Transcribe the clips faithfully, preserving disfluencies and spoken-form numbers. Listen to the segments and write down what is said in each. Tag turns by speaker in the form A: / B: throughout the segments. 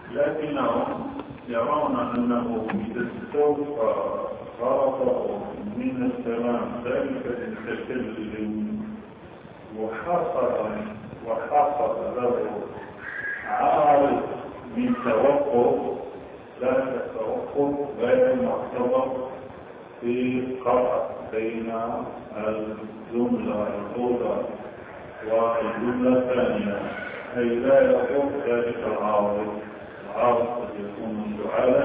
A: لكنهم يرون أنه إذا سوف رافضوا من السلام ذلك المتكلم وحصل وحصل له عارض من توقف، لا التوقف غير معتبر في قطع بين الجملة الأولى والجملة الثانية، أي لا يقوم ذلك العارض. العارض قد يكون سؤالا،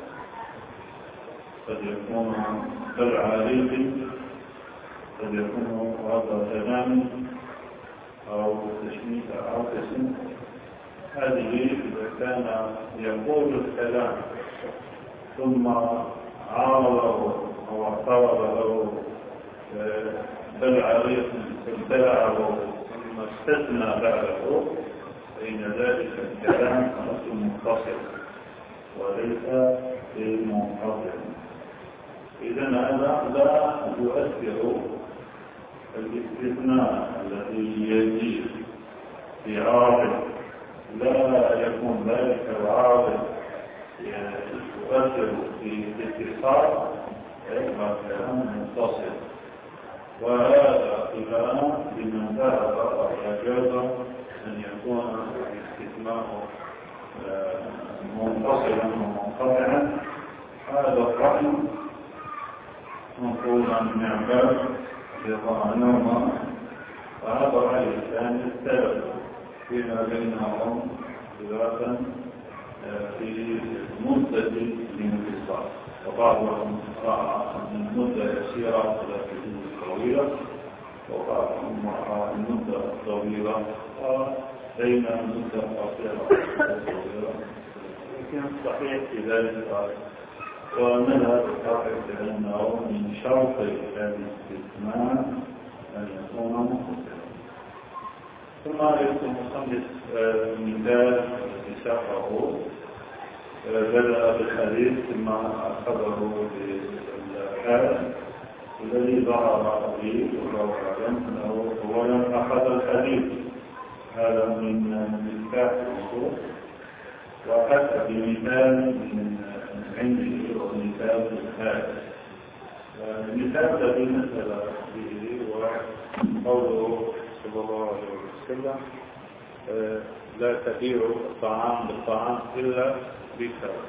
A: قد يكون كالعارض، قد يكون رد كلام أو تشميت عاطس. هذه إذا كان يقول الكلام ثم عارضه أو اعترض له بالعريض ابتلعه ثم استثنى بعده، فإن ذلك الكلام أصل منفصل وليس منفصل. إذا هذا لا يؤثر الاستثناء الذي يجيء في عارض، لا يكون ذلك العارض يؤثر في الاتصال، يبقى كلام متصل. وهذا خلاف لمن ذهب وجاز أن يكون الاستثناء منفصلا ومنقطعا. هذا الرأي منقول عن ابن عباس رضي الله عنهما، وهذا الرأي الثاني الثالث فيما بينهم خلافا في مدة الانفصال، وبعضهم رأى أن المدة يسيرة ولكن طويلة، وبعضهم رأى المدة طويلة وبين المدة قصيرة وطويلة. لكن الصحيح في ذلك ومذهب القائل بأنه من شرط الاستثناء أن يكون متصلا. ثم يكون مصنف مثال بساقه، بدأ بالحديث ثم أخذه بالحال الذي ظهر به والله أعلم أنه أولا أخذ الحديث، هذا من مفتاح الأصول، وأتى بمثال من عنده ومثال الحال. المثال الذي مثل به وقوله صلى الله عليه وسلم لا تبيع الطعام بالطعام إلا بكذا.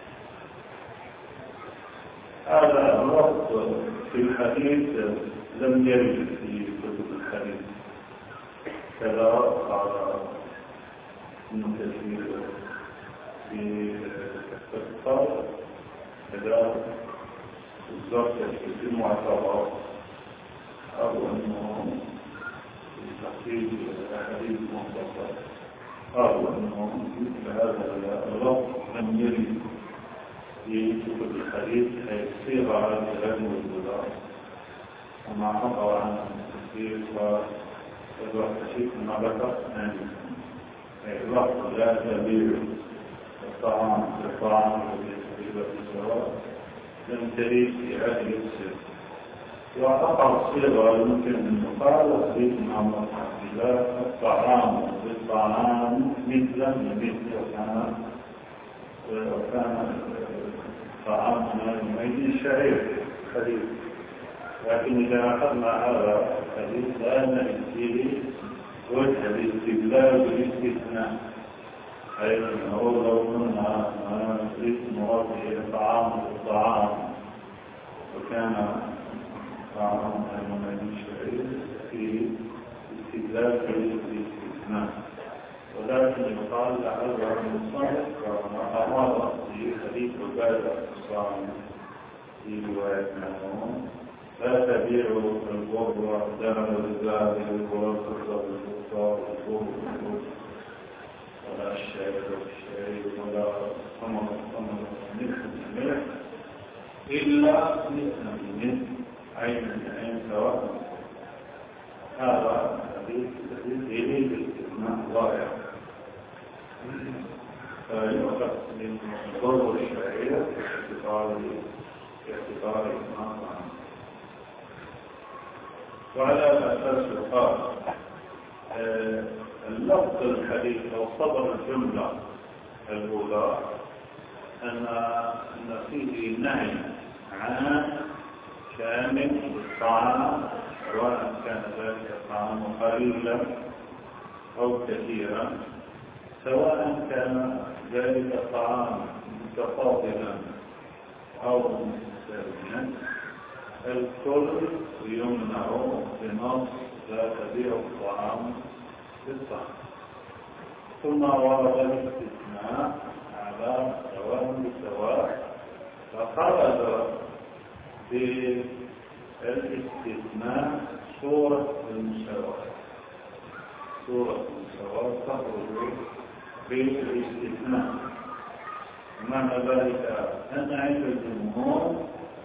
A: هذا الوقت في الحديث لم يرد في كتب الحديث، كذا قال ابن كثير في الاختصار، كذا بالضبط في المعتبر، أو أنه في تحقيق الحديث المختصر، أو أنه مثل هذا اللفظ لم يرد في كتب الحديث أي صيغة لغني والبلاد، وما عبر عن التفسير ويضع تشيك ما ذكر أي اللفظ لا تبيع الطعام بالطعام والتجربة بالسواء لم تريد في هذه الصيغة. وأقع الصيغة يمكن أن يقال سيدنا محمد عبد الله الطعام بالطعام مثلا مثل وكان وكان طعامنا يميز الشعير الحديث. لكن إذا أخذنا هذا الحديث لا نجد فيه وجه الاستدلال بالاستثناء، أي أنه لو قلنا نريد مراد الطعام بالطعام وكان طعامنا يميز الشعير في استدلال بالاستثناء، ولكن يقال لعل المصنف كما أمر في حديث عبادة الصامت في رواية عنه لا تبيعوا البر والدم بالذهب والفضة بالفضة والبر بالبر ولا الشعير بالشعير ولا الخمر بالخمر والملح بالملح إلا مثلا بمثل عين بعين سواء. هذا حديث يريد الاستثناء ضائع، فيؤخذ من ضرب الشعير باعتبار إثناء عنه. وعلى الأساس يقال اللفظ الحديث لو صدر الجملة الأولى أن أن فيه نهي عن شامل الطعام، سواء كان ذلك الطعام قليلا أو كثيرا، سواء كان ذلك الطعام متفاضلا أو متساويا، الكل يمنع بنص لا تبيع الطعام بالطعام. ثم ورد الاستثناء على سواء بسواء، فخرج بالاستثناء صورة المساواة. صورة المساواة تخرج بالاستثناء. معنى ذلك أن عند الجمهور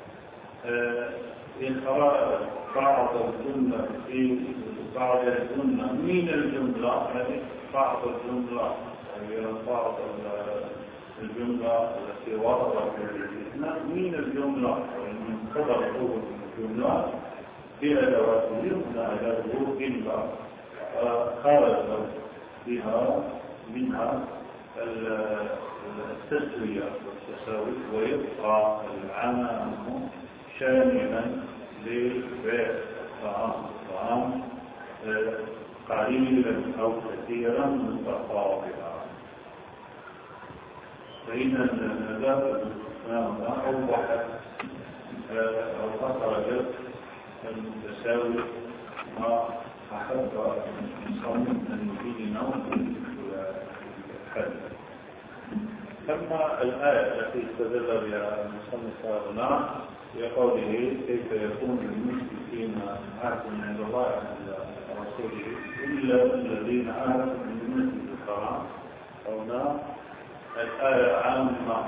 A: إخراج بعض الجملة في بعض الجملة من الجملة، يعني بعض الجملة يعني بعض الجملة التي وردت في الاستثناء من الجملة من قدر قوة الجملة بأدواته لا أداته إلا خرج بها منها التسوية والتساوي، ويبقى العام شاملا لبيع الطعام الطعام قليلا أو كثيرا متفاضلا. فإن هذا الاستثناء أوضحت أو أخرجت المتساوي ما أحب المصنف أن يبين الحد. أما الآية التي استدل بها المصنف هنا بقوله كيف يكون للمشركين عهد عند الله عند رسوله إلا الذين عاهدوا من المسجد الحرام. هنا الآية عامة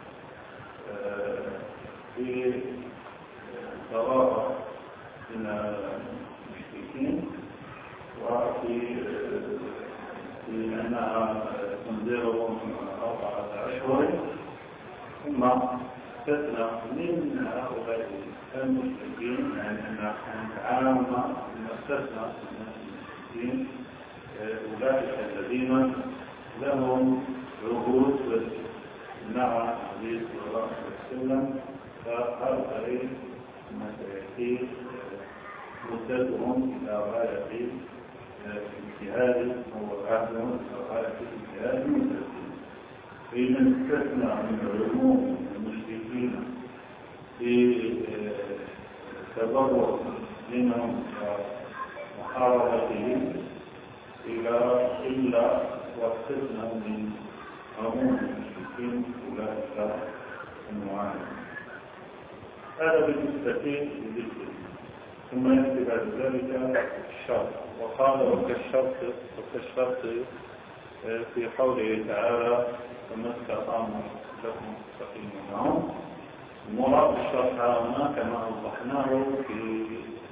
A: في ضرورة من المشركين، وفي في أنها تنذرهم أربعة أشهر، ثم استثنى من هؤلاء المشركين، يعني أن عامة من استثنى من المشركين أولئك الذين لهم عهود مع النبي صلى الله عليه وسلم، فهؤلاء ما سيأتي مدتهم إلى غاية اجتهاد أو عهدهم إلى غاية اجتهاد مدتهم. فإن استثنى من عموم المشركين في تضرر منهم ومحاربتهم إلى إلا واستثنى من عموم المشركين أولئك المعاني. هذا بالنسبة للذكر. ثم يأتي بعد ذلك الشرط، وقال وكالشرط وكالشرط في قوله تعالى فما استقاموا لكم فاستقيموا معهم. المراد بالشرط هنا كما أوضحناه في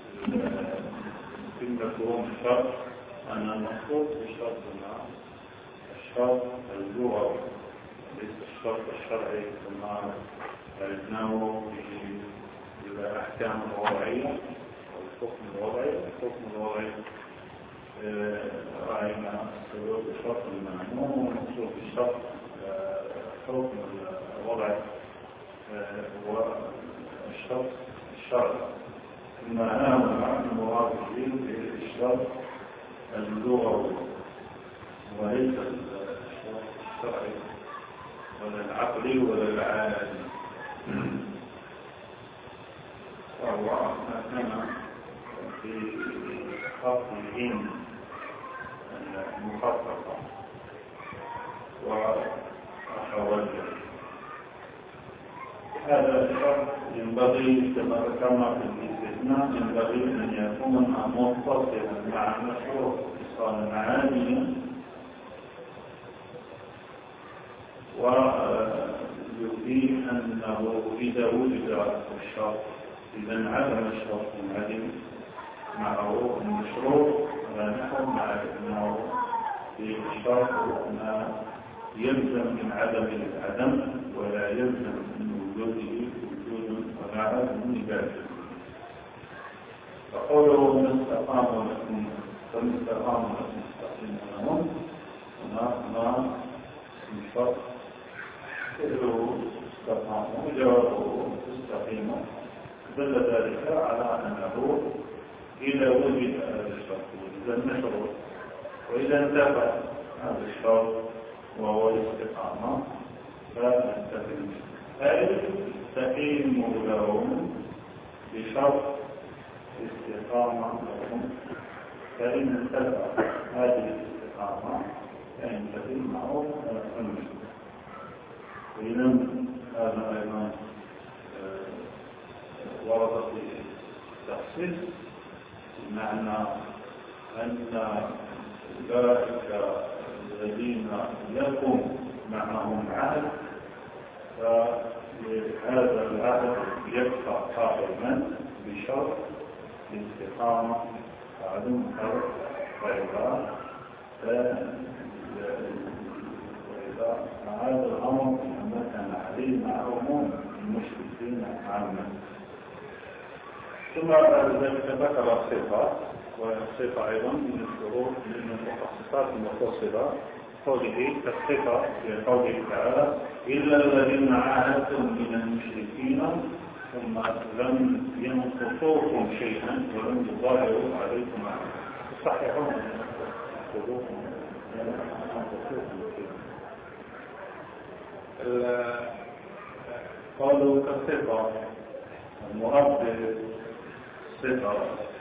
A: في مفهوم الشرط أن المقصود بالشرط هنا الشرط اللغوي ليس الشرط الشرعي كما عرفناه في الأحكام الوضعية أو الحكم الوضعي. الحكم الوضعي رأينا سلوك الشرط المعلوم، والمقصود بالشرط حكم الوضع هو الشرط الشرعي. ثم هنا المراد به الشرط اللغوي وليس الشرط الشرعي ولا العقلي ولا العادي، وهو ما في خط العين المخففة وأخواتها. هذا الشرط ينبغي كما ذكرنا في الاستثناء ينبغي أن يكون متصلا مع مشروع اتصالا عاليا، ويفيد أنه إذا وجد الشرط إذا انعدم الشرط منعدم معه المشروع، ونحن نعرف أنه في الشرط ما يلزم من عدم العدم ولا يلزم من وجوده وجود ولا عدم نجاز. فقوله من استقاموا لكم فمن استقاموا لكم استقيموا لهم هنا ما من شرط استقاموا جوابه استقيموا دل ذلك على أنه إذا وجد هذا الشرط وجد المشروط وإذا انتفى هذا الشرط وهو الاستقامة فانتفى أي استقيموا لهم بشرط الاستقامة لهم فإن انتفى هذه الاستقامة فينتفي معه المشروط. وإذا هذا أيضا ورد في التخصيص بمعنى أن أولئك الذين لكم معهم عهد فهذا العهد يبقى قائما بشرط الاستقامة بعدم فرق فإذا وإذا هذا الأمر ما كان عليه مع عموم المشركين عامة. ثم بعد ذلك ذكر الصفات والصفة أيضا من الشروط من المتخصصات المتصلة قوله كالصفة في قوله تعالى إلا الذين عاهدتم من المشركين ثم لم ينقصوكم شيئا ولم يظاهروا عليكم صحيحون قالوا كالصفة المراد صفة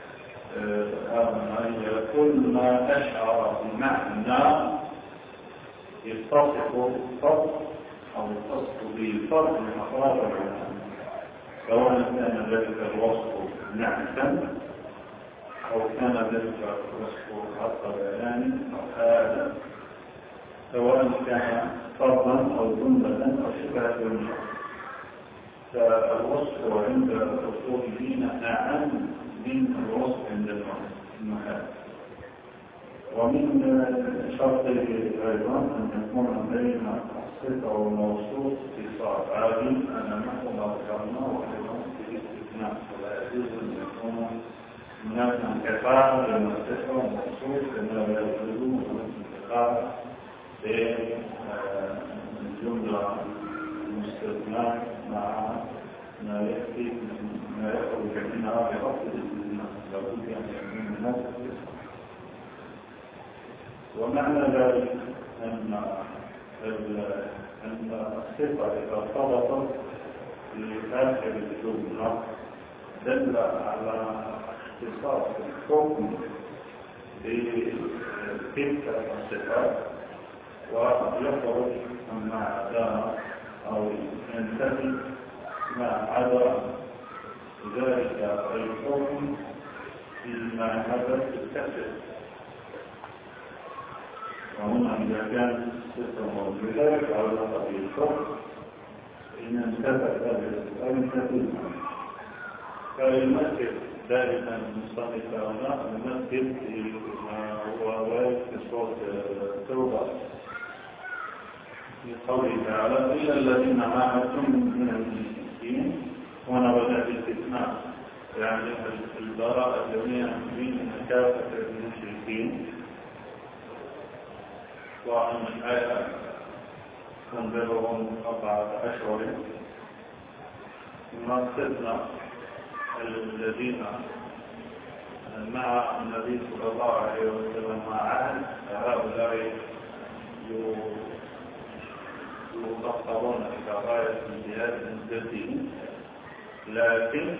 A: هي كل ما أشعر بمعنى يتصف بفرد أو يتصف بفرد من أفراد العلم سواء كان ذلك الوصف نعتا أو كان ذلك الوصف حق بيان أو حالا سواء كان فردا أو جملة أو شبه جملة فالوصف عند الأصوليين أعم من الوصف عند المحال. ومن شرطه أيضا أن يكون بين الصفة والموصوف اتصال عادي أن نحن ما ذكرنا وأيضا في الاستثناء ولا يجوز أن يكون هناك انقطاع بين الصفة والموصوف كما لا يجوز انقطاع بين الجملة المستثناء مع ما يأتي ما يخرج منها بغض الاستثناء لابد أن يكون هناك استثناء. ومعنى ذلك أن أن الصفة إذا ارتبطت في آخر الجملة دل على اختصاص الحكم بتلك الصفات ويخرج مع عداها أو ينتهي مع عدا ذلك الحكم فيما حدث الكسر. وهنا إذا كان الصفة موجودة على قبيل الحكم إن انتهت هذه الصفة ينتهي فيمثل ذلك المصنف هنا يمثل ما هو وارد في سورة التوبة في قوله تعالى إلا الذين عاهدتم من المشركين. هنا بدأ بالاستثناء يعني البراءة جميعا من كافة المشركين وأن الآية تنظرهم أربعة أشهر ثم استثنى الذين مع النبي صلى الله عليه وسلم مع عهد هؤلاء يخطرون إلى غاية الجهاد الدين لكن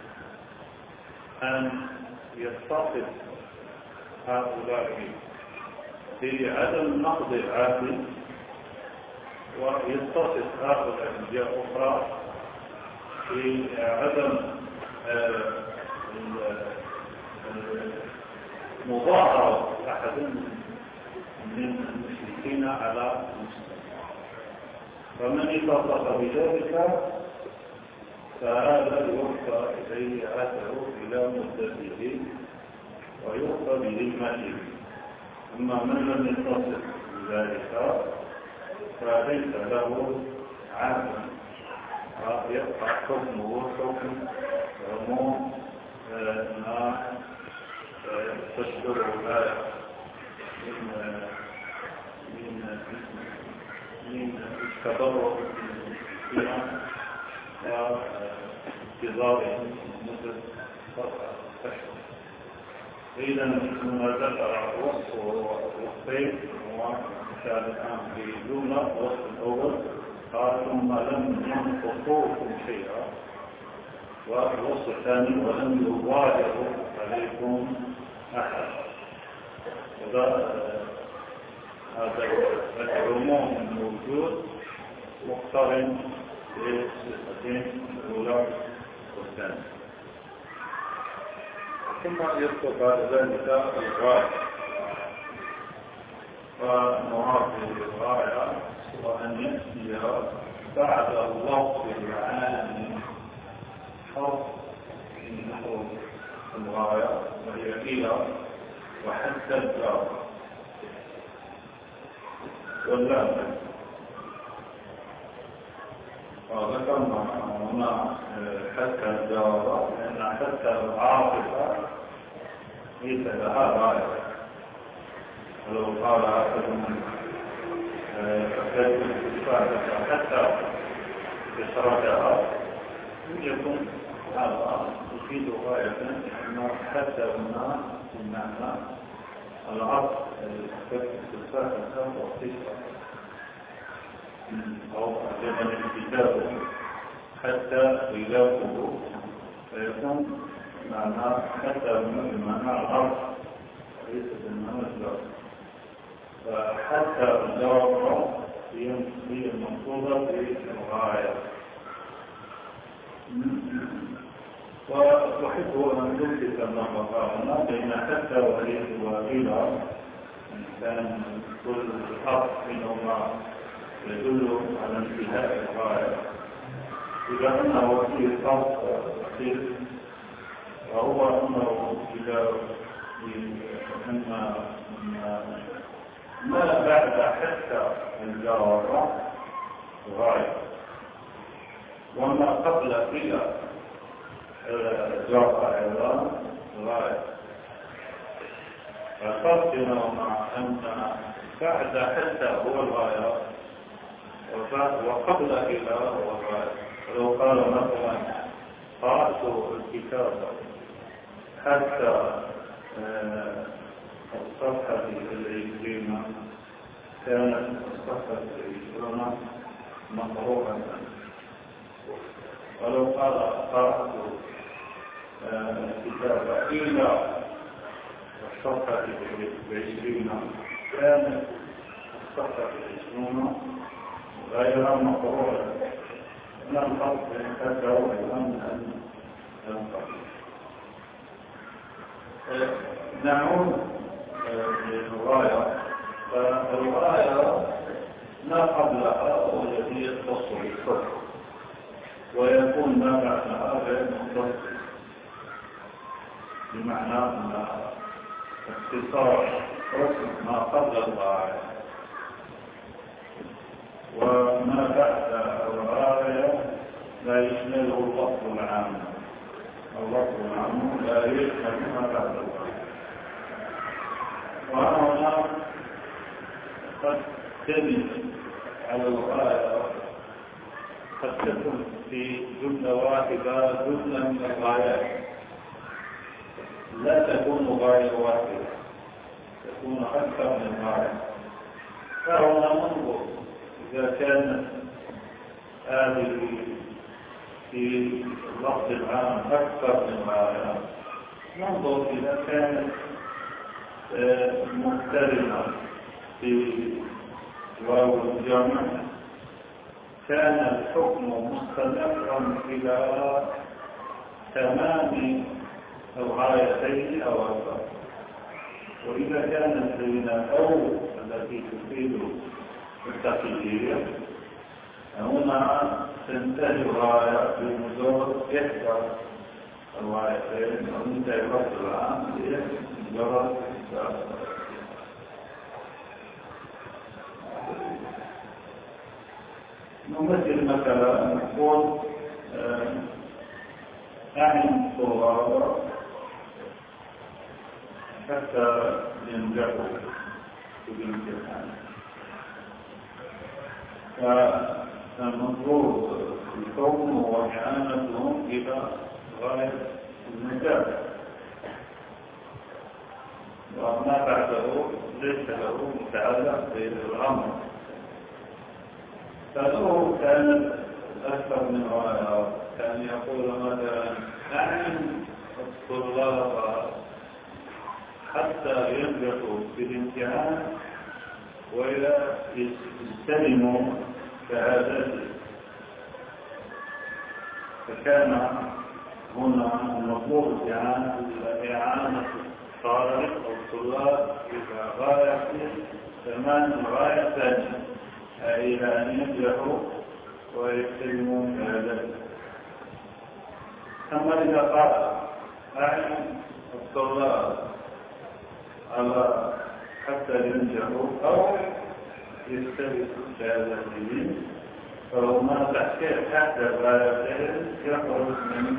A: أن يتصف هؤلاء في عدم نقض العهد ويتصف هؤلاء جهة أخرى في عدم مظاهرة أحد من المشركين على المسلمين. فمن اتصف بذلك فهذا يوفى إليه عهده إلى مدته ويوفى بذمته. أما من لم يتصف بذلك فليس له عهد يبقى حكمه حكم عموم ما تشبه الآية من من من التبرع فيها وانتظارهم مدة أربعة أشهر. إذا ما ذكر وصف وصفين وكان الآن في جملة الوصف الأول قال ثم لم ينقصوكم شيئا، والوصف الثاني ولم يظاهروا عليكم أحد. هذا العموم الموجود مقترن بالصفتين الأولى والثانية. ثم يذكر بعد ذلك الغاية، ومراد الغاية هو أن يأتي بعد اللفظ العام حرف من حروف الغاية وهي إلى وحتى الجار واللام. وذكرنا هنا حتى الجار لأن حتى العاطفة ليس لها غاية. ولو قال أحدهم أكلت الفاحشة حتى إخراجها يكون هذا يفيد غاية أنه حتى هنا بمعنى العطف أكلت الفاحشة والقصة أو أجل الكتاب حتى غلافه فيكون معنى حتى بمعنى العرض ليس بمعنى الجار. فحتى الجار هي المقصودة بالغاية. وأحب أن نلفت النظر بين حتى وإلى كان كل حرف منهما يدل على انتهاء الغاية. إذا أنه فيه فرق أخير وهو أنه إذا أن ما بعد حتى الجار غاية وما قبل إلى الجار أيضا غاية. فالفرق بينهما أن بعد حتى هو الغاية وقبل إلى هو الغاية. لو قال مثلا قرأت الكتاب حتى الصفحة العشرين كانت الصفحة العشرين مقروءة. ولو قال قرأت الكتاب إلى الصفحة العشرين كانت الصفحة العشرين غير مقروءة. لا الفرق بين حتى وأيضا الفرق. نعود للغاية. فالغاية ما قبلها والذي يختص بالصدق ويكون ما بعدها غير مختص بمعنى أن اختصار حكم ما قبل الغاية وما بعد الغاية لا يشمله اللفظ العام. اللفظ العام لا يشمل ما بعد الغاية. وهنا قد تميل على الغاية قد تكون في جملة واحدة جملة من الغايات لا تكون غاية واحدة، تكون أكثر من غاية. فهنا ننظر إذا كانت هذه في اللفظ العام أكثر من غاية ننظر إذا كانت مقترنة في واو الجمع كان الحكم مستمرا إلى تمام الغايتين أو أكثر. وإذا كانت بين أو التي تفيد التقدير هنا تنتهي الغاية بمجرد إحدى الغايتين وتنتهي الوقت العام بمجرد نمثل مثلا نقول أعين صغار حتى ينجحوا في الامتحان. المطلوب في الكون هو إعانتهم إلى غاية النجاة، وما بعده ليس له متعلق بالأمر. فلو كانت أكثر من غاية، كان يقول مثلا أعن الطلاب حتى ينجحوا في الامتحان ويستلموا شهادته، فكان هنا المطلوب إعانة الطالب أو الطلاب إلى غاية كمان غاية ثانية، إلى أن ينجحوا ويستلموا شهادته. أما إذا قال أعن الطلاب على حتى ينجحوا أو يستلموا شهادتهم، فهما تحت الغايتين يخرج من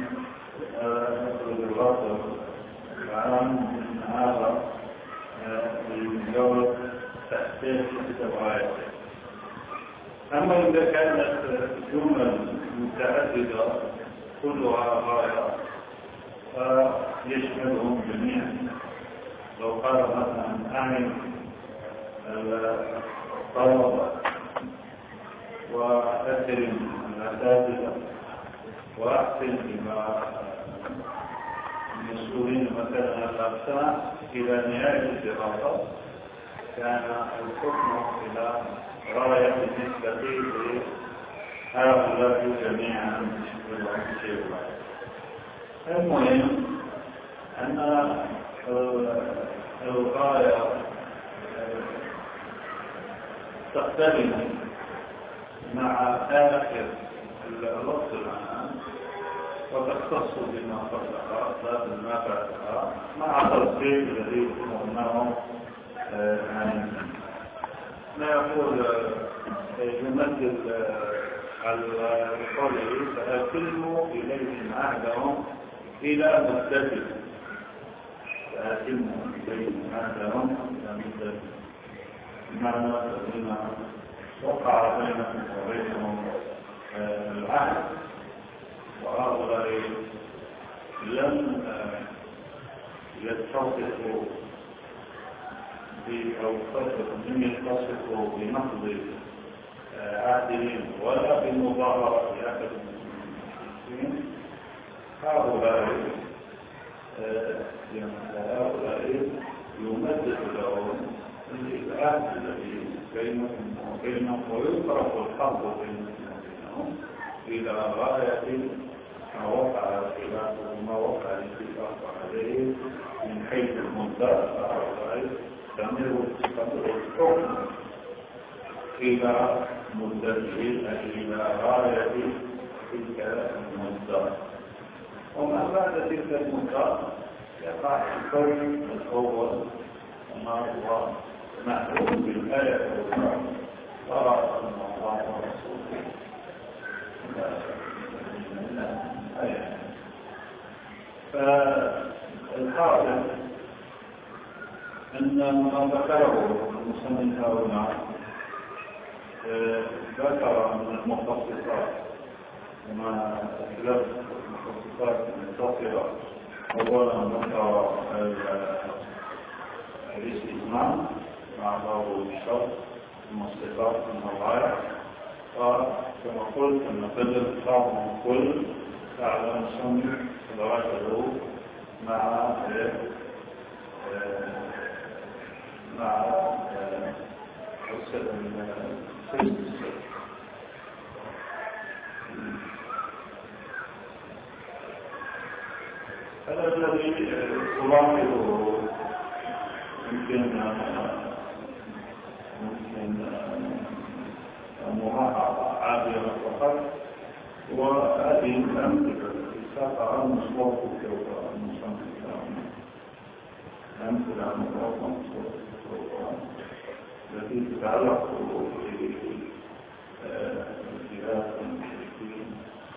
A: الغرض العام من هذا الجواب تحتاج إلى غايتين. أما إذا كانت جمل متعددة كلها غاية فيشملهم جميعا. لو قال مثلا أعن الطلبة وأكرم الأساتذة وأحسن إلى المسؤولين مثلا الأقسام إلى نهاية الدراسة، كان الحكم إلى غاية بالنسبة لهؤلاء جميعا. المهم أن الغاية تختلف مع آخر الوقت الآن وتختص بما قبلها لا بما بعدها مع تفصيل الذي قلناه عنه. ما يقول يمثل على قوله فأتموا إليهم عهدهم إلى مدته، فأتموا إليهم عهدهم إلى مدته، بمعنى بما وقع بينهم وبينهم العهد، وهؤلاء لم يتصفوا أو لم يتصفوا بنقض عهدهم ولا بالمظاهرة لأحد المسلمين. هؤلاء هؤلاء يمدد لهم العهد الذي بينهم وبينهم ويطرق الحرب بينهم إلى غاية ما وقع الخلاف وما وقع الاتفاق عليه من حيث المدة. فهؤلاء تمر الحكم إلى مدته إلى غاية تلك المدة، وما بعد تلك المدة يقع الحكم الأول ما هو معلوم بالآية والقرآن ورأى أن الله ورسوله فالحاصل أن ما ذكره المصنف هنا ذكر من المخصصات وما أسلف المخصصات المتصلة. أولا ذكر الاستثناء مع بعض الشرط المصطلحات من الغاية، وكما قلت أن بدل بعض من كل على المصنف درجته مع مع هذا الذي ألاحظه يمكن ممكن مراعاة عابرة فقط، وهذه الأمثلة التي ساقها المصنف المصنف أمثلة مطلقة التي تتعلق بالخلاف المشركين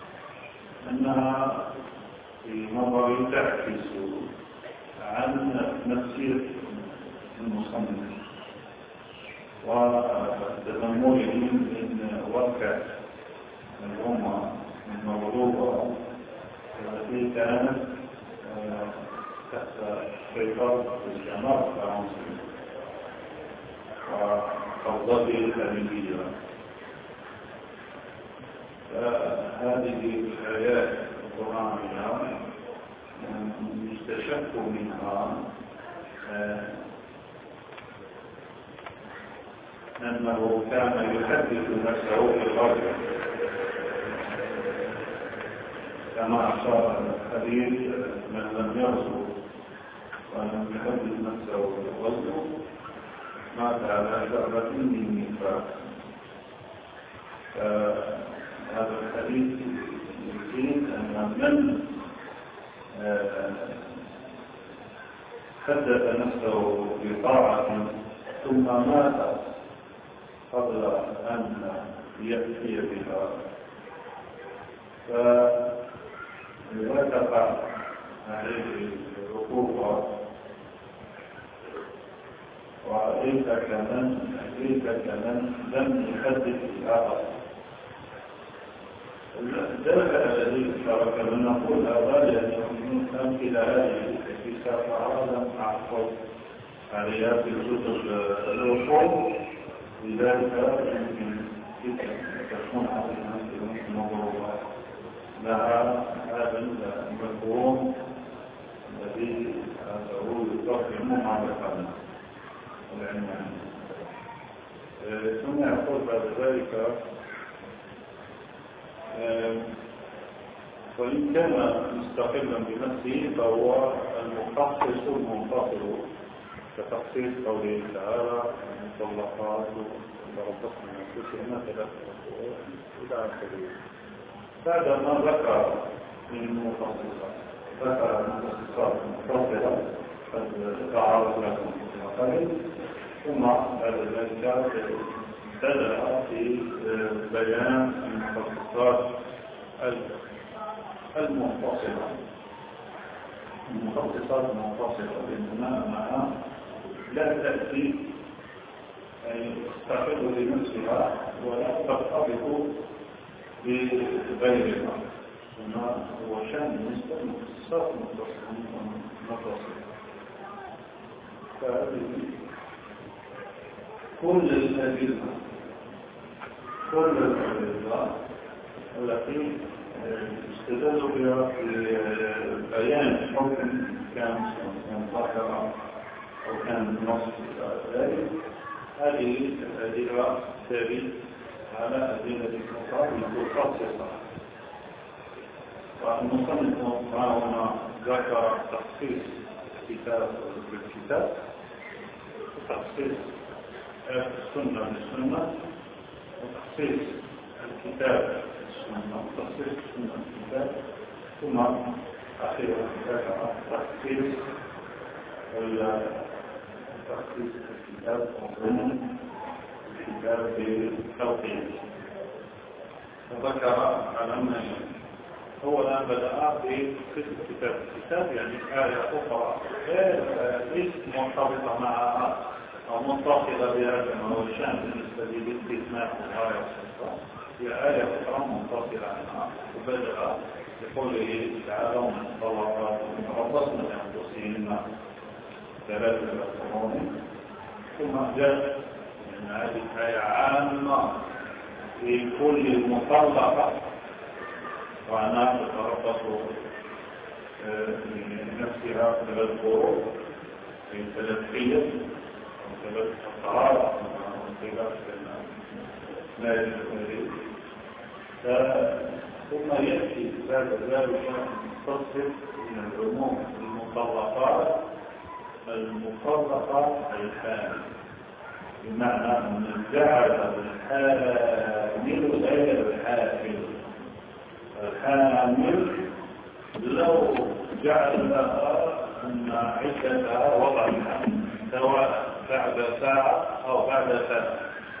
A: أنها في نظري تعكس عن نفسية المصنف وتذمره من واقع الأمة المغلوبة التي كانت تحت سيطرة الجماعة الفرنسية وقبضته الأمريكية. فهذه الآيات القرآنية يستشف منها أنه كان يحدث نفسه بالغيب كما أشار الحديث: من لم يرزق ولم يحدث نفسه بالغيب مات على شعبة من نفاق. فهذا الحديث يفيد أن من حدث نفسه بطاعة ثم مات قبل أن يأتي بها فلا تقع عليه العقوبة، وعليك كمن عليك كمن لم يحدث بها. ذلك الذي شارك من نقول هذا لأنه أمثل هذه في سافر مع الصوت عليها في الكتب الأصول، لذلك يمكن تكون هذه الموضوع لها هذا المفهوم الذي هو يفهم معرفة العلم. ثم يقول بعد ذلك: وإن كان مستقلا بنفسه فهو المخصص المنفصل، كتخصيص قوله تعالى: المطلقات يتربصن بأنفسهن ثلاثة قروء إلى آخره. بعدما ذكر من المخصصات ذكر المخصصات المنفصلة قد تعرض لكم في المقابل، ثم بعد ذلك بدأ في بيان المخصصات المنفصلة. المخصصات المنفصلة بأنها لا تأتي تستقل بنفسها ولا ترتبط بغيرها، ثم هو شأن بالنسبة للمخصصات المنفصلة. فهذه كل الأدلة كل الأدلة التي استدلوا بها في بيان حكم كان ظاهرا أو كان نص ذلك، هذه الأدلة تبي على أدلة مخصصة. والمصنف هنا ذكر تخصيص الكتاب بالكتاب، وتخصيص السنة بالسنة، وتخصيص الكتاب بالسنة، وتخصيص السنة بالكتاب، ثم أخيرا ذكر تخصيص تخصيص الكتاب وضمن الكتاب بالتوقيت. فذكر على أنه هو الآن بدأ بقسم الكتاب. الكتاب يعني آية أخرى ليست مرتبطة معها أو متصلة بها كما هو الشأن بالنسبة للاستثناء والغاية والصفة، هي آية أخرى متصلة عنها. وبدأ بقوله تعالى: ومن الطلقات يتربصن بأنفسهن ثلاثة قروء، ثم جاء من هذه الآية عامة في كل المطلقة، وأنا تتربص بنفسها ثلاث قروء في ثلاث حيض أو ثلاث طهارة خلاف لا يجوز. ثم يأتي بعد ذلك متصل من العموم المطلقات المطلقات الحامل، بمعنى أن جعل الحامل غير الحامل. الحامل لو جعل لها أن عدتها وضع الحمل سواء بعد ساعة أو بعد ساعة،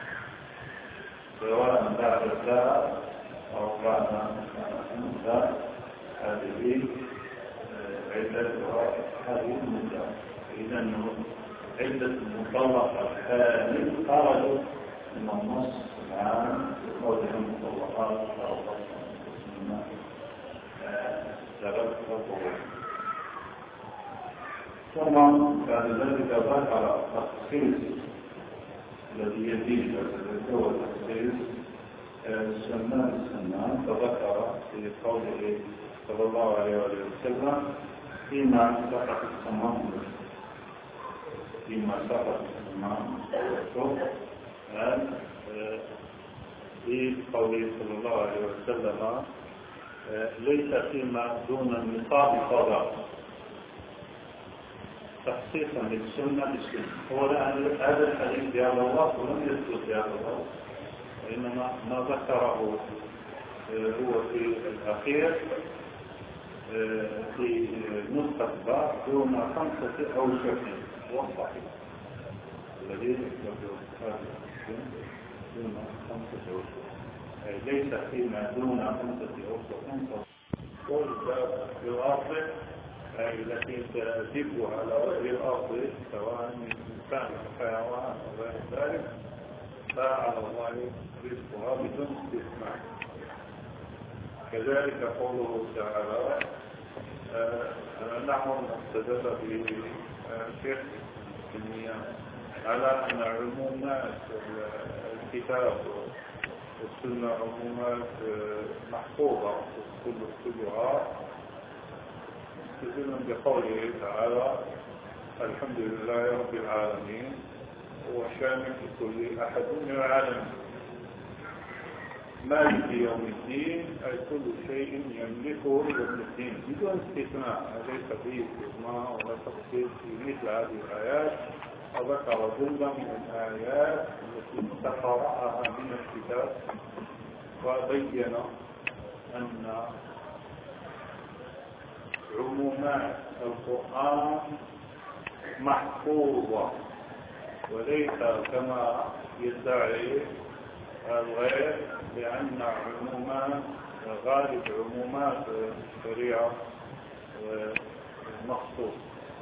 A: سواء بعد ساعة أو بعد ساعة، هذه عدتها هذه المدة. إذا عدة المطلقة الحامل خرجت من النص العام بقولها المطلقات ثم بعد ذلك ذكر التخصيص الذي يزيد الذي هو تخصيص سنة السنة، فذكر في قوله صلى الله عليه وسلم فيما سقط السماء فيما سقط السماء في قوله صلى الله عليه وسلم ليس فيما دون النصاب قضاء، تخصيصا للسنة بالسنة. هو هذا الحديث بهذا الله ولم يثبت بهذا الله، وإنما ما ذكره هو في الأخير في نسخة باء دون خمسة أوسط والصحيح الذي يذكر دون خمسة أوسط، ليس فيما دون خمسة أوسط والباب بالأرض التي تجب على وجه الأرض سواء من إنسان أو حيوان أو غير ذلك، فعلى الله رزقها بدون استثناء. كذلك قوله تعالى نحن نستدل بشيخ الدنيا على أن عمومات الكتاب والسنة عمومات محفوظة كلها، استدل بقوله تعالى الحمد لله رب العالمين هو شامل لكل أحد من العالمين، مالك يوم الدين أي كل شيء يملكه يوم الدين بدون استثناء، ليس فيه استثناء ولا تفصيل في مثل هذه الآيات. وذكر جملة من الآيات التي استقرأها من الكتاب وبين أن عمومات القرآن محفوظة وليس كما يدعي الغير لأن عمومات غالب عمومات الشريعة مخصوص.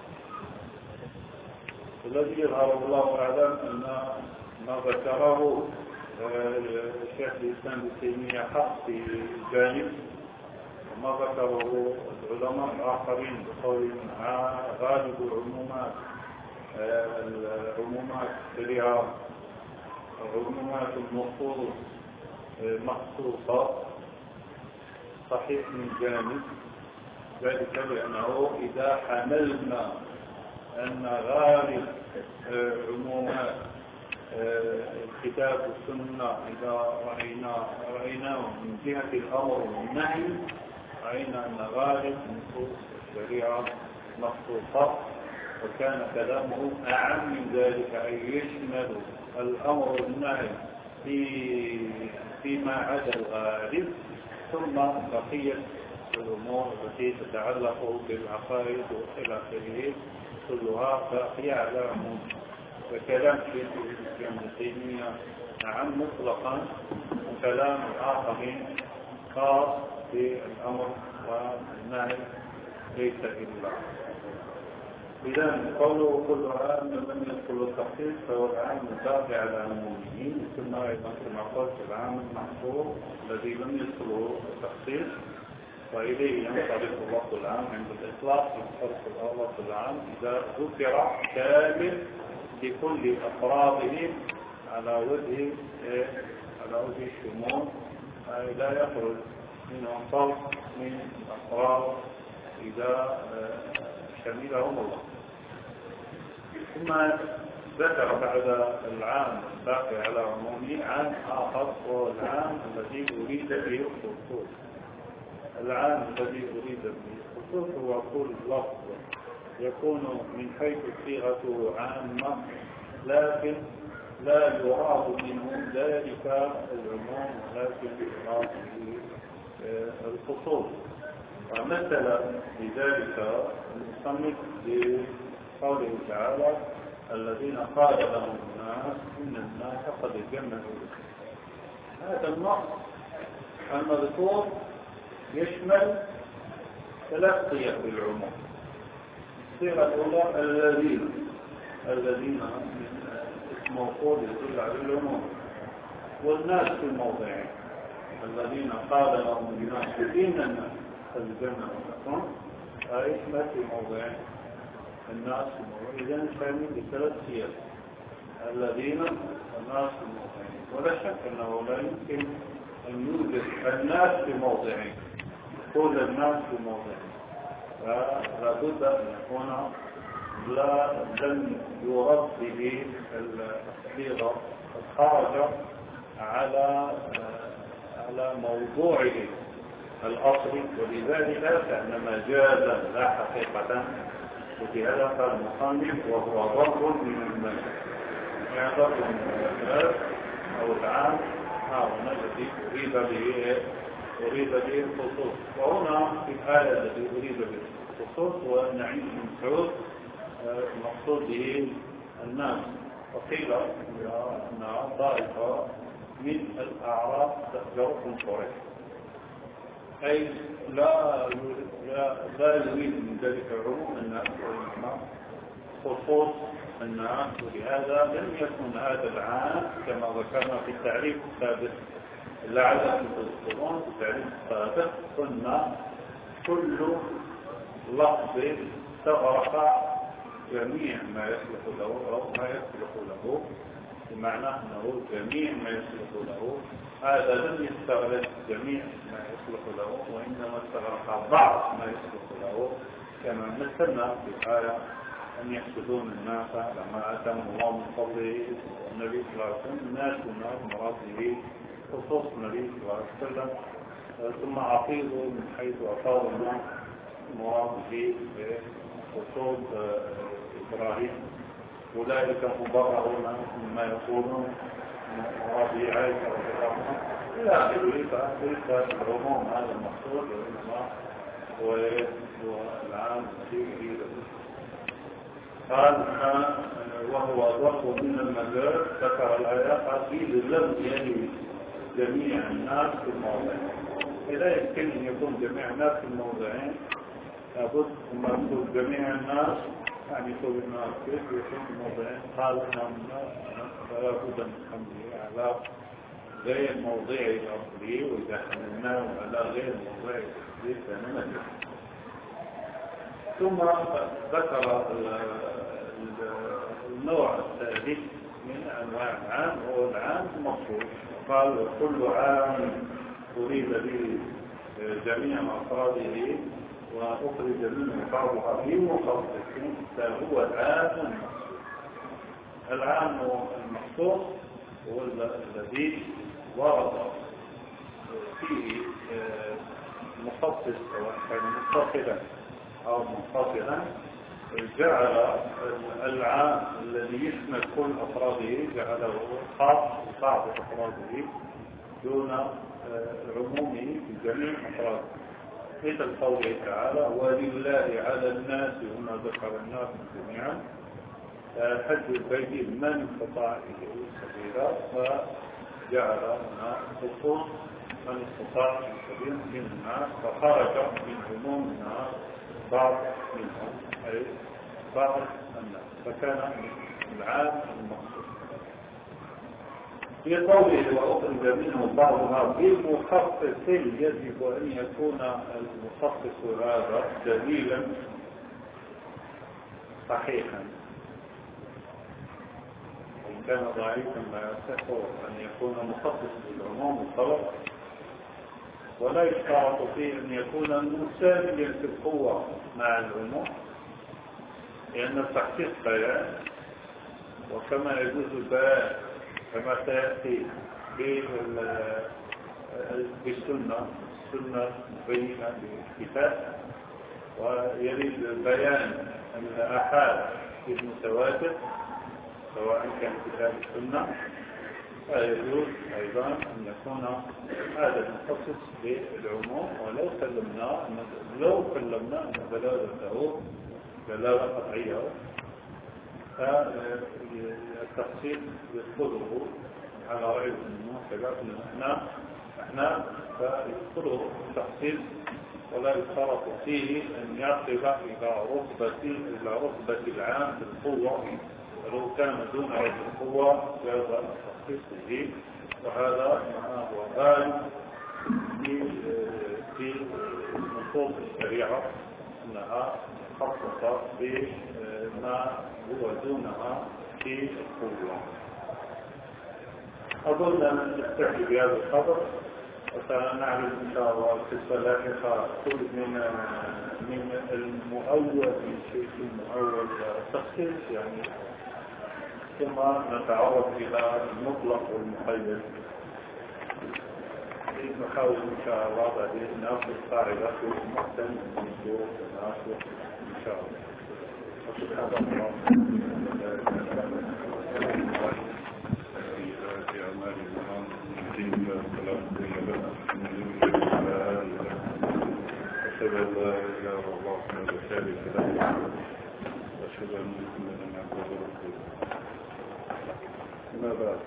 A: الذي يظهر الله أعلم أن ما ذكره الشيخ الإسلام ابن تيمية حق في جانب، وما ذكره العلماء الآخرين بقولهم غالب عمومات العمومات الشريعة عمومات النصوص مخصوصة صحيح من جانب ذلك، لأنه إذا حملنا أن غالب عمومات الكتاب والسنة إذا رأينا رأيناه من جهة الأمر والنهي، رأينا أن غالب نصوص الشريعة مخصوصة، وكان كلامه أعم من ذلك أي يشمل الأمر والنهي في فيما عدا الغالب، ثم بقية الأمور التي تتعلق بالعقائد وإلى آخره كلها باقية على عموم. وكلام شيخ الإسلام ابن تيمية أعم مطلقا، وكلام الآخرين خاص بالأمر والنهي ليس إلا. إذا قوله كلها أن من يدخل التخصيص فهو العام الباقي على عمومه، ثم أيضا كما قلت العام المحفوظ الذي لم يدخله التخصيص وإليه ينطبق اللفظ العام عند الإطلاق، ينطبق اللفظ العام إذا ذكر كامل لكل أفراده على وجه على وجه الشمول، لا يخرج منه فرق من الأفراد إذا شملهم الله. ثم ذكر بعد العام الباقي على عمومه عام آخر وهو العام الذي أريد به الخصوص. العام الذي أريد به الخصوص هو كل لفظ يكون من حيث صيغته عامة لكن لا يراد منه ذلك العموم ولكن يراد به الخصوص. ومثلا لذلك المصنف بقوله تعالى الذين قال لهم الناس إن الناس قد جمعوا لكم. هذا النص المذكور يشمل ثلاث صيغ بالعموم. الصيغة الأولى الذين الذين اسم موصول يدل على العموم، والناس في الموضعين الذين قال لهم الناس إن الناس قد جمعوا لكم يشمل في موضعين. الناس الموضعين. إذن فهموا بثلاث سياسة الذين الناس الموضعين، ولا شك أنه لا يمكن أن يوجد الناس في موضعين، كل الناس في موضعين، فلا بد أن يكون لا لم يرد به الصيغة الخارجة على على موضوعه الأصلي، ولذلك كان مجازا لا حقيقة. وبهذا قال المصنف وهو ضرب من المجاز، يعني ضرب من المجاز أو العام هنا الذي أريد به أريد به الخصوص. وهنا في الآية التي أريد به الخصوص وأن عند مسعود المقصود به الناس، وقيل أن طائفة من الأعراب تخجركم قريش، أي لا لا, لا يريد من ذلك عموم الناس وإنما خصوص الناس. ولهذا لم يكن هذا العام كما ذكرنا في التعريف السابق، لعلكم تذكرون في التعريف السابق قلنا كل لفظ استغرق جميع ما يصلح له أو ما يصلح له، بمعنى أنه جميع ما يصلح له. هذا لم يستغرق جميع ما يصلح له، وإنما استغرق بعض ما يصلح له، كما مثلنا في الآية أن يحسدون الناس على ما آتاهم الله من فضله. النبي صلى الله عليه وسلم الناس والناس مراد به خصوص النبي صلى الله عليه وسلم، ثم عقيدوا من حيث أفاض الله مراد به خصوص إبراهيم. أولئك مبررون مما يقولون مراد به عائشة رضي الله عنها إلى آخره. فليس العموم هذا المقصود، وإنما هو العام الذي يريد به. قال وهو ضرب من المجاز، ذكر الآيات قال إذ لم يلي جميع الناس في الموضعين. إذا يمكن أن يكون جميع الناس في الموضعين لابد أن يكون جميع الناس، يعني يكون الناس كيف يكون في الموضعين. قال فلا بد من حمله على غير موضعه الأصلي، وإذا حملناه على غير موضعه الأصلي كان مجاز. ثم ذكر النوع الثالث من أنواع العام هو العام المخصوص. قال كل عام أريد به جميع أفراده وأخرج منه بعضها في مخصص، فهو العام المخصوص. العام المخصوص هو الذي ورد فيه مخصص سواء كان متصلا أو منفصلا، جعل العام الذي يشمل كل أفراده جعله خاص ببعض أفراده دون عمومه في جميع أفراده، مثل قوله تعالى ولله على الناس، هنا ذكر الناس جميعا، حج البيت من استطاع إليه سبيلا، فجعل هنا خصوص من استطاع سبيلا من الناس، فخرج من عموم الناس بعض منهم أي بعض الناس، فكان العام المخصوص. في قوله وأخرج منه بعضها بمخصص، يجب أن يكون المخصص هذا دليلا صحيحا، إن كان ضعيفا لا يصح أن يكون مخصص بالعموم والطلب، ولا يشترط فيه أن يكون مساويا في القوة مع العموم، لأن التخصيص بيان، وكما يجوز البيان كما سيأتي بالسنة، السنة مبينة بالكتاب، ويريد بيان الآحاد في المتواتر سواء كان كتاب السنة، فيجوز أيضا أن يكون هذا المخصص بالعموم، ولو سلمنا لو سلمنا أن دلالته دلالة قطعية، فالتخصيص يدخله على رأي الجمهور كذا، احنا احنا فيدخله التخصيص ولا يشترط فيه أن يصل إلى رتبة إلى رتبة العام بالقوة، ولو كان دون هذه القوة جاز التخصيص به، وهذا هو غالب في نصوص الشريعة أنها خصصت ما هو دونها في القوة. أظن أن نستحي بهذا الخبر وسنعرف إن شاء الله القصة اللاحقة كل من من المؤول من شيء المؤول التخصيص يعني، ثم نتعرض إلى المطلق والمقيد. نحاول إن شاء الله بعدين نأخذ قاعدة محسن من الدور ونأخذ إن شاء الله. وسبحان الله في أعمالنا نتيجة الصلاة على أشهد أن لا إله إلا الله وحده لا شريك له وأشهد أن محمدا عبده ورسوله. ما بعد،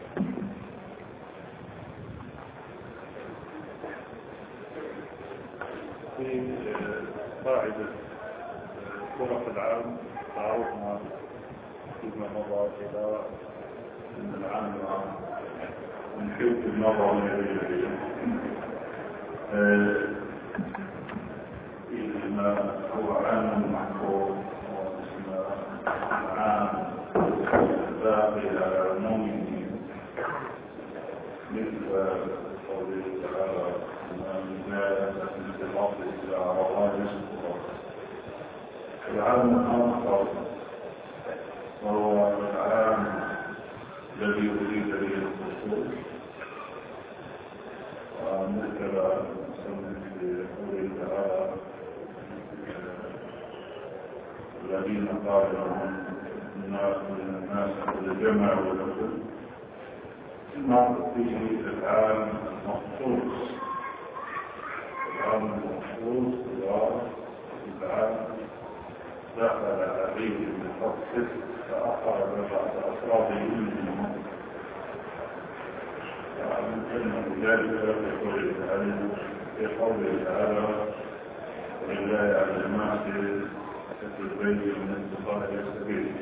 A: في قاعدة طرق العام تعرضنا فيما مضى إلى أن العام من حيث النظر إنما هو عام محفوظ واسم عام باقي على عمومه مثل قوله تعالى من جاء بالصراط إلى عرفات العام الآخر وهو العام الذي أريد به الخصوص، ومثل في قوله تعالى الذين قال لهم الناس من الناس الجمع والرسل، نعرف به العام المخصوص. العام المخصوص هو العام دخل عليه المخصص فأخرج بعض أفراده منه، ومن ذلك في قوله تعالى ولله على الناس حج البيت من استطاع السبيل.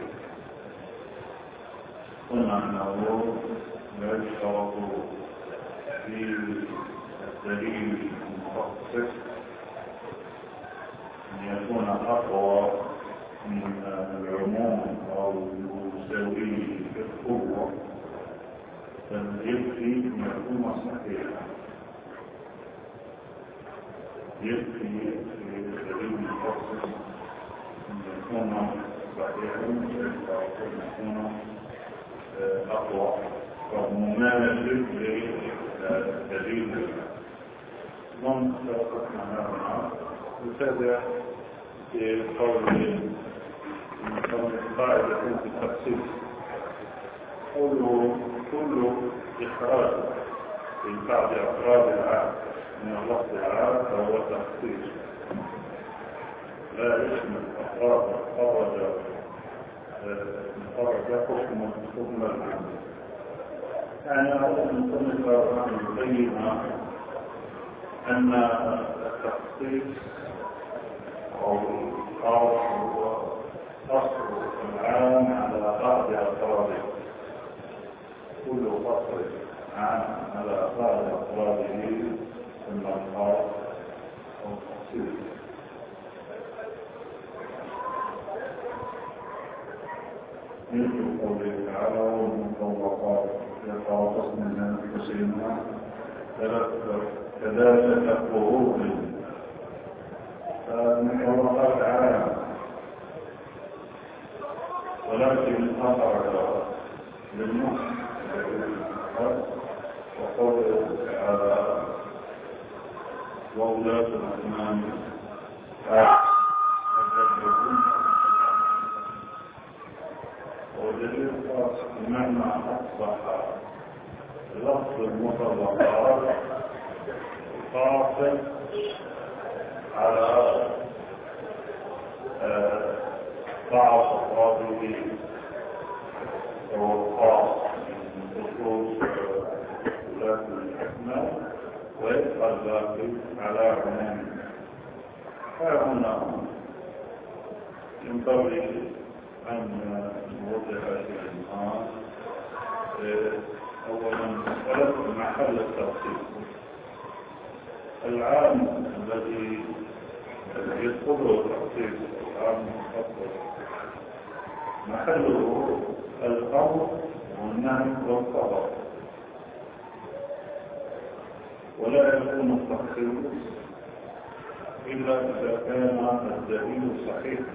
A: قلنا أنه لا يشترط في الدليل المخصص أن يكون أقوى من العموم أو المساوي في القوة، بل يكفي أن يكون صحيحا. يكفي في الدليل المخصص أن يكون صحيحا وأن يكون أقوى ومماثل للدليل. من سبقتنا هنا وتابع في قول قاعدة في التخصيص، قوله كل إخراج في بعض أفراد العام من اللفظ العام فهو تخصيص، لا يشمل أفراد خرج خرج حكم حكم العام. يعني أولا نصنف عن يبين أن التخصيص أو الخاص هو قصر العام على بعض أفراده، كل قصر عام على بعض أفراده ثم الخاص أو التخصيص. مثل قوله تعالى والمطلقات يتربصن بأنفسهن ثلاثة قروء، فالمطلقات عام ولكن أخرج للنص وقوله تعالى وأولاة الأحلام ودليل خاص بمعنى أصبح لفظ المطلقات قاصر على بعض أفراده وهو خاص من خصوص ولاة الأحلام ويبقى الباقي على عموم. فهنا ينبغي أن نوضح الإمام أولا مسألة محل التخصيص. العام الذي يدخله التخصيص العام المخصص محله الأمر والنهي والقضاء، ولا يكون التخصيص إلا إذا كان الدليل صحيحا،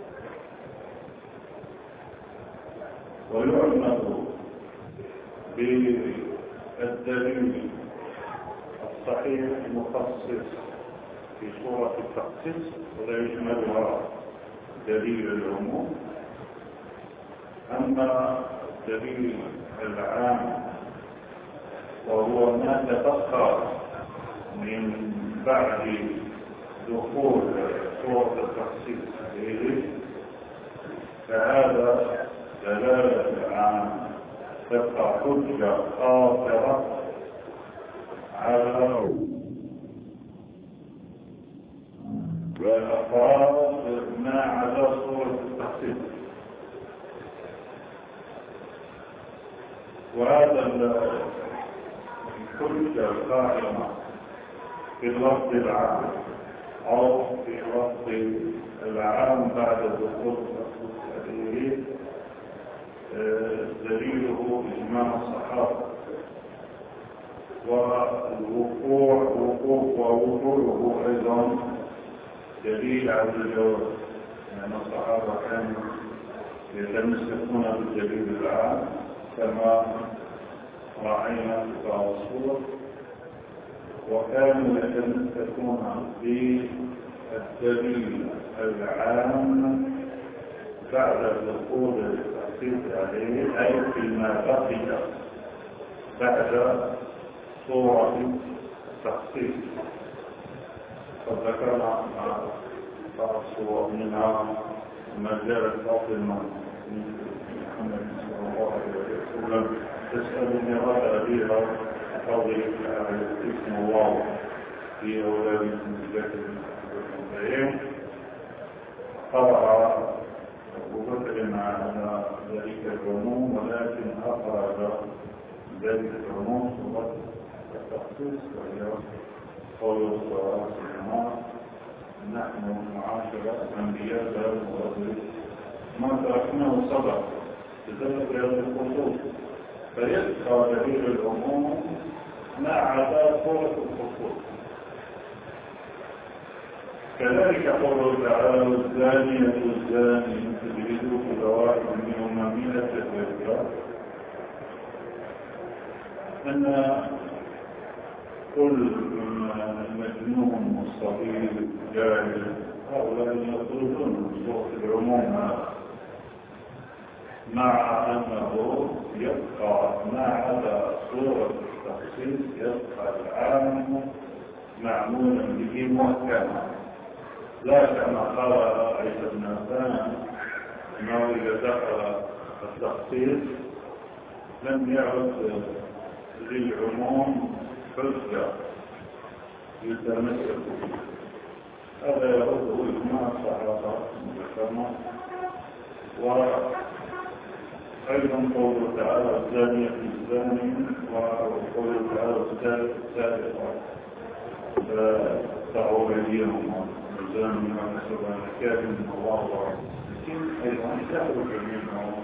A: ويعمل بالدليل الصحيح المخصص في صورة التخصيص، ولا يشملها دليل العموم. أما الدليل العام وهو ما تبقى من بعد دخول صورة التخصيص به، فهذا دلالة العام تبقى حجة قاطعة على والأفراد ما على صورة التخصيص. وهذا الحجة القائمة في اللفظ العام أو في لفظ العام بعد دخول التخصيص دليله إجماع الصحابة، والوقوع وقوف ووقوعه أيضا دليل على الجواز، لأن يعني الصحابة كانوا يتمسكون بالدليل العام كما رأينا في بعض الصور، وكانوا يتمسكون بالدليل العام بعد دخول التخصيص عليه، أي فيما بقي بعد صورة التخصيص. قد ذكرنا بعض الصور منها ما جاءت فاطمة من محمد صلى الله عليه وسلم تسألني غدا أبيها قوله تعالى اسم الله في أولاد من ذات قرأ وذكرنا على ذلك العموم، ولكن أخرج ذلك العموم صورة التخصيص، وهي قول الصلاة والسلام نحن معاشر الأنبياء لا نغادر ما تركناه صدق بسبب هذا الخصوص، فيبقى دليل العموم ما عدا صورة الخصوص. كذلك قوله تعالى الزانية والزاني تجلدوا كل واحد منهما مئة جلدة، أن كل مجنون والصغير جاهل هؤلاء يخرجون من صورة العموم، مع أنه يبقى ما عدا صورة التخصيص يبقى العام معمولا به محكما، لا كما قال عيسى بن عفان انه اذا دخل التخصيص لم يعد للعموم حجه يتمسك به. هذا يرده اجماع الصحابه ذكرنا. وايضا قوله تعالى الزانيه في الزاني، وقوله تعالى السابقه فتقطعوا ايديهما الزاني ما كسب نكالا من الله ورسوله، لكن ايضا يخرج منه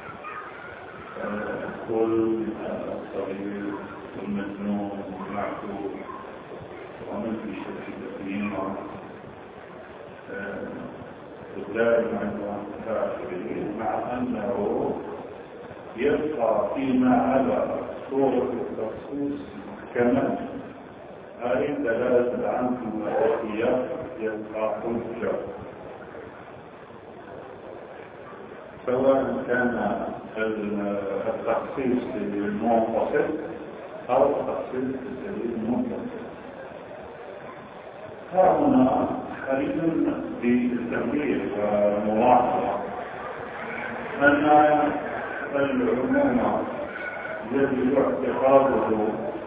A: كل الصغير والمجنون والمعقول ومن في شرك فيهما دائما عند مع انه يبقى فيما عدا صورة التخصيص كمان، هذه دلالة العام في المسيحية يبقى حجة، سواء كان التخصيص للمنفصل أو التخصيص للمنفصل. هنا خلينا بالتنبيه والملاحظة أن العموم يجب اعتقاده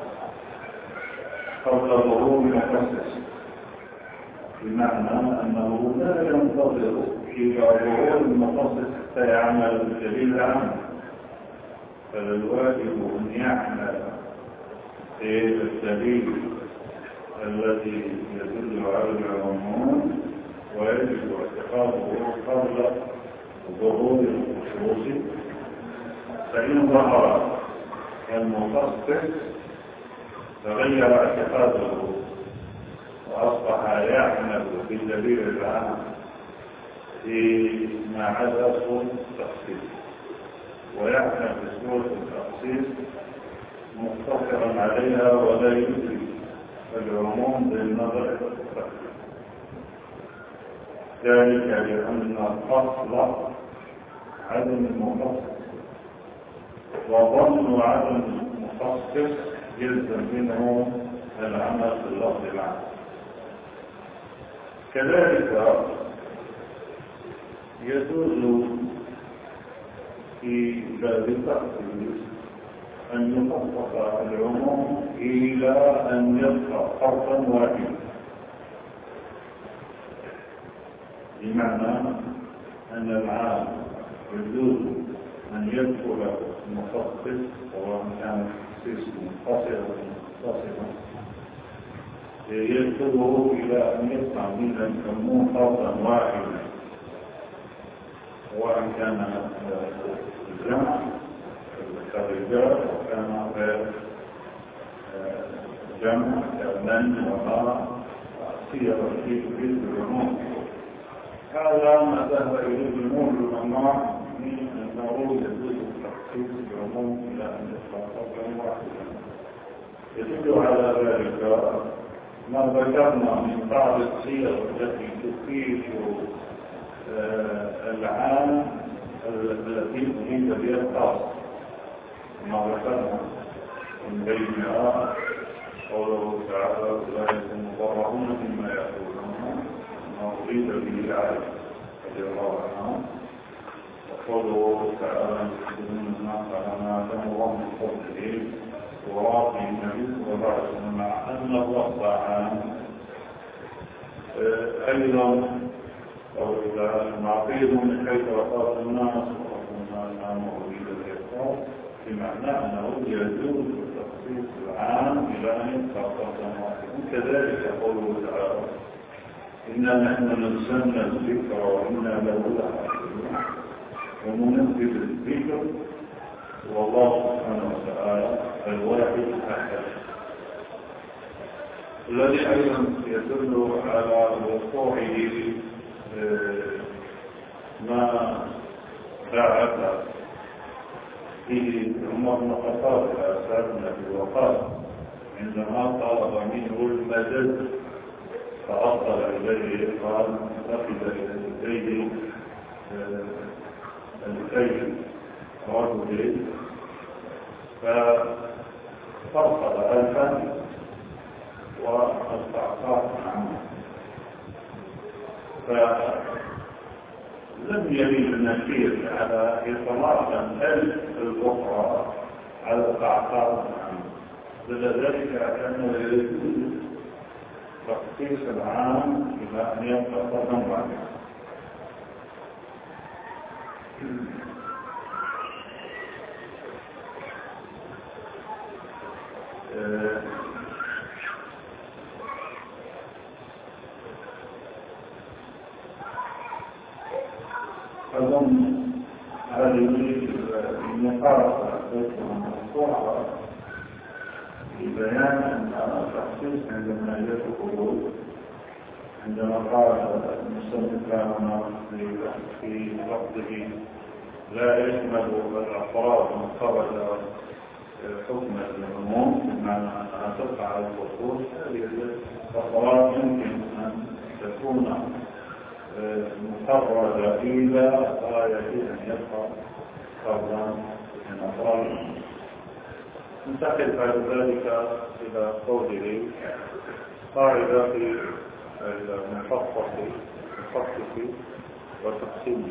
A: قبل ظهور المخصص، بمعنى أنه لا ينتظر إلى ظهور المخصص حتى يعمل بالدليل العام، فالواجب أن يعمل بالدليل الذي يدل على العموم، ويجب اعتقاده قبل ظهور المخصص. الخصوصي، فإن ظهر المخصص تغير اعتقاده وأصبح يعمل بالدليل العام فيما عدا سورة التخصيص، ويعمل بسورة التخصيص مقتصرا عليها ولا يدرك العموم بالنظر إلى التخصيص، ذلك لأن الأصل عدم المخصص، وظن عدم المخصص يلزم منه العمل في اللفظ العام. كذلك يجوز في باب التخصيص أن يخصص العموم إلى أن يبقى فرقا واحدا، بمعنى أن العام يجوز أن يدخل المخصص سواء كان تخصيص منفصل أو متصلا، يدخله إلى أن يبقى من العموم فرقا واحدا، سواء كان الجمع كالرجال وكان غير جمع كمن وما صيغ في العموم. هذا ما ذهب إليه جمهور العلماء من أنه يجوز تخصيص العموم إلى أن يبقى فرقا واحدا. يدل على ذلك ما ذكرنا من بعض الصيغ التي تفيد العام التي أريد بها الخاص، ما ذكرنا من بينها قوله تعالى أولئك المبررون مما يقولون ما أريد به العالم رضي الله عنه، وقوله تعالى يحسدون الناس على ما آتاهم الله من فضله وراضي النبي صلى الله عليه وسلم مع أن اللفظ عام. أيضا وإذا نعطيهم كيف وقاف الناس وقفنا النام أريد الإخلاص، بمعنى أنه يجوز التخصيص العام إلى أن يبقى فرقا واحدا. كذلك قوله تعالى إنا نحن نزلنا الذكر وإنا له لحافظون، ومنزل الذكر والله سبحانه وتعالى الواحد الأحد، الذي أيضا يدل على وقوعه ما بعث فيه عمر بن الخطاب على سعد بن أبي وقاص عندما طلب منه المدد فأصل إليه قال أخذ إليه الكيل رجل ففرقد ألفا والتعقاق عنه، فلم يميل النشير على إطلاق الألف الأخرى على التعقاق عنه، لذلك أنه يجوز تخصيص العام إلى أن يبقى فرقا واحدا. أظن هذه المقارنة الموضوعة في بيان أن التخصيص عندما يدخل عندما قال المصنف لنا في لفظه لا يشمل الأفراد مخرج حكم العموم، بمعنى أنها تقع على الخصوص. هذه الأفراد يمكن أن تكون مقررة إلى غاية أن يبقى فردا من أفراد. ننتقل بعد ذلك إلى قوله قاعدة في المخصص وتقسيم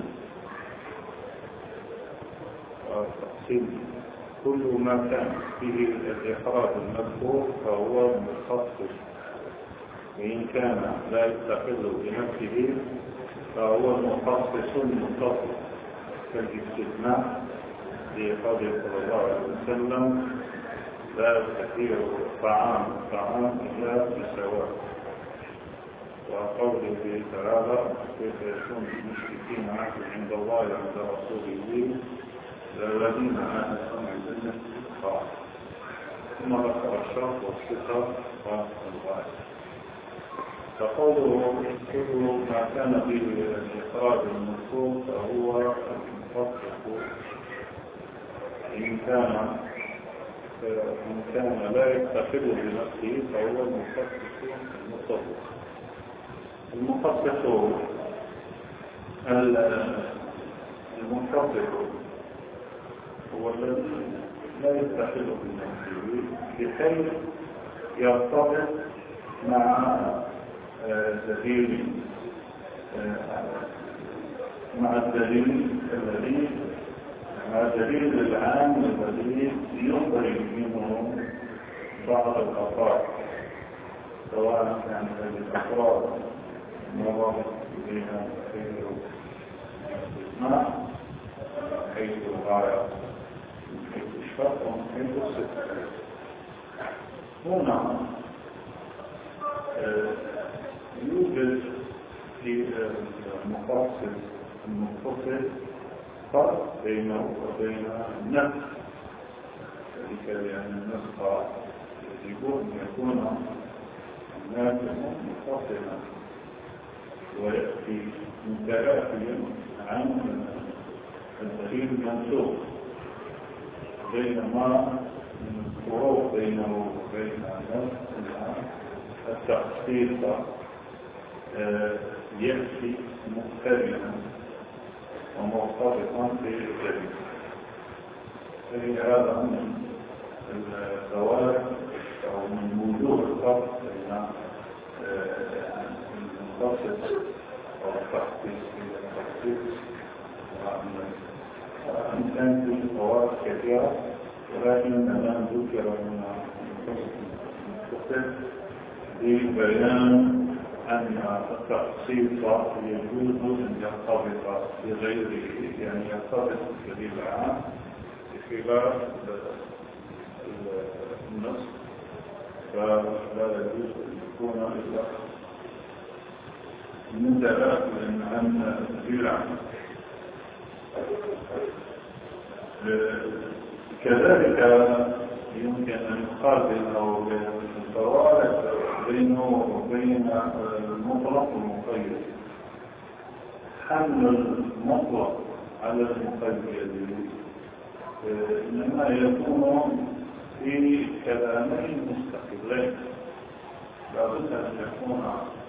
A: وتقسيم كل ما كان فيه الإخراج المذكور فهو مخصص، وإن كان لا يستقل بنفسه فهو مخصص متصل، كالاستثناء لقوله صلى الله عليه وسلم لا يستطيع طعام طعام إلا بسواء، قوله تعالى كيف يكون المشركين عهد عند الله وعند رسوله الذين عاهدتم عند المسجد الحرام ثم ذكر الشرط والصفة والغاية. فقوله كل ما كان فيه الإخراج المذكور فهو المخصص إن كان إن كان لا يستقل بنفسه فهو المخصص المطلق. المخصص المنفصل هو الذي لا يستقل بنفسه بحيث يرتبط مع دليل مع الدليل الذي مع الدليل العام الذي يخرج منه بعض الأفراد، سواء كان هذه الأفراد مرات بها حيث الاستثناء، حيث الغاية، حيث الشرط، حيث الصفة. هنا يوجد في المخصص المتصل فرق بينه وبين النفس، ذلك لأن النسخ يجب أن يكون الناس متصلا ويأتي متلافيا عن الدليل المنسوخ، بينما الفروق بينه وبين النفس التخصيص يأتي مختلفا ومرتبطا في الدليل. فهي هذا من الفوارق أو من وجوه الفرق بين المخصص أو التخصيص إلى التخصيص، وأن كان في فوارق كثيرة، ولكن الآن ذكر من المخصص ببيان أن التخصيص يجوز أن يرتبط بغيره، يعني يرتبط بالدليل العام بخلاف النص، فلا يجوز أن يكون إلا متلافيا عن الدليل العام. كذلك يمكن أن يقال بينه وبين الفوارق بينه وبين المطلق والمقيد. حمل المطلق على المقيد إنما يكون في كلامين مستقلين، لابد أن يكون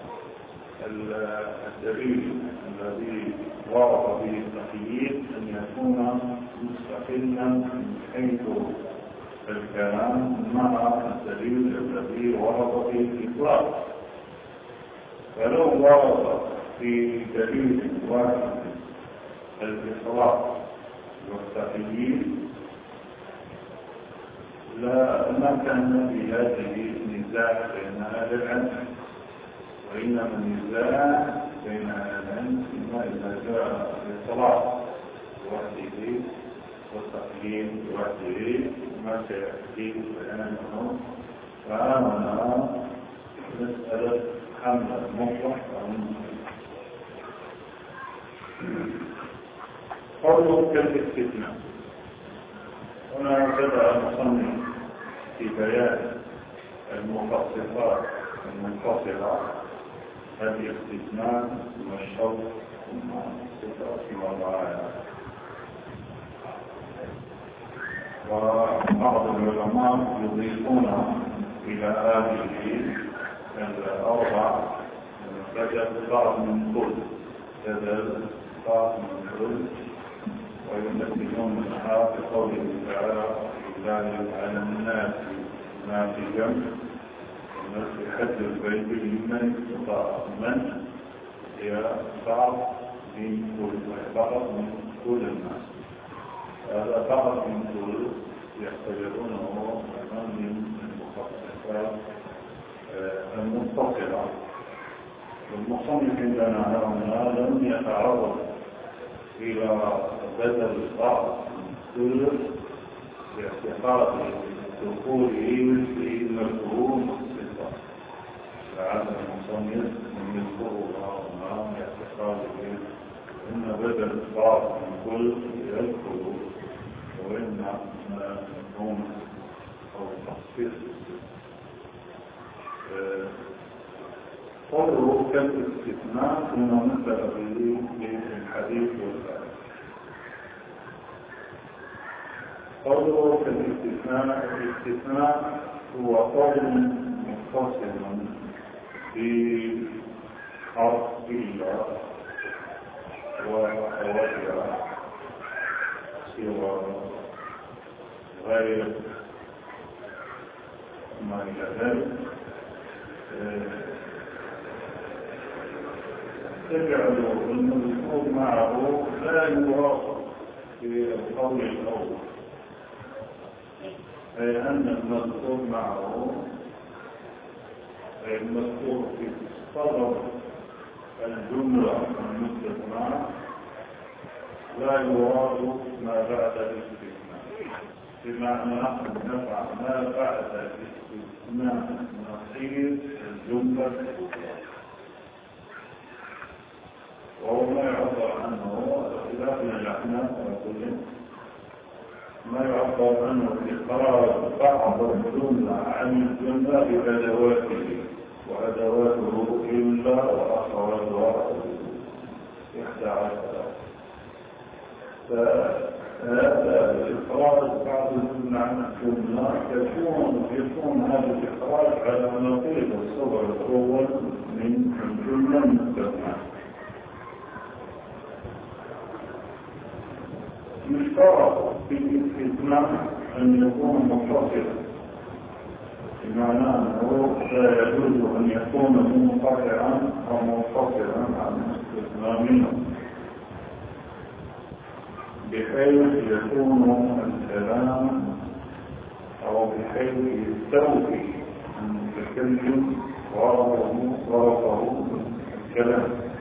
A: الدليل الذي ورد به التقييد أن يكون مستقلا من حيث الكلام مع الدليل الذي ورد به الإطلاق. فلو ورد في دليل واحد الإطلاق والتقييد لا ما كان في هذه النزاع بين أهل العلم، وإنما النزاع بين أهل العلم فيما إذا جاء الإطلاق لوحده والتقييد لوحده ما سيأتي بيانه. فهنا مسألة حمل المطلق أو قوله كالاستثناء. هنا بدأ المصنف في بيان المخصصات المنفصلة، هذه الاستثناء والشرط ثم الصفات والغاية. وبعض العلماء يضيفون إلى هذه الأربع بدل بعض من كل بدل بعض من كل، ويمثلون منها بقوله تعالى لله على الناس ما في جمع الناس حج البيت لمن استطاع من هي بعض من كل بعض من كل الناس. هذا بعض من كل يعتبرونه من المخصصات المتصلة. والمصنف عندنا هنا لم يتعرض إلى بدل بعض من كل باعتقاد دخوله في المفهوم الصفة. فهذا المصنف من يذكرها أمام اعتقاده إن بدل بعض من كل يذكر وإن نوم أو تخصيص قوله كالاستثناء ثم مثل به للحديث والآية. قوله كالاستثناء، الاستثناء هو قول منفصل في حرف إلا وأخواتها سوى غير ما إلى ذلك تجعل المذكور معه لا يرافق في القول الأول، أي أن المذكور معه المذكور في صدر الجملة المستثناة لا يراد ما بعد الاستثناء، بمعنى نفع ما بعد الاستثناء نصير الجملة الأخرى، وهو ما يعبر عنه خلاف الأحناف وكل ما يعبر عنه بإخراج بعض الجملة عن الجملة بأدواته، وأدواته إلا وأخرجها إحدى عشرة. فهذا الإخراج بعض الجملة عن الجملة يكون يكون هذا الإخراج على نقيض الصور الأول من الجملة المستثناة. يشترط في الاستثناء أن يكون متصلا، بمعنى أنه لا يجوز أن يكون منقطعا أو منفصلا عن الاستثناء منه، بحيث يكون الكلام أو بحيث يستوفي المتكلم غرضه غرضه الكلام.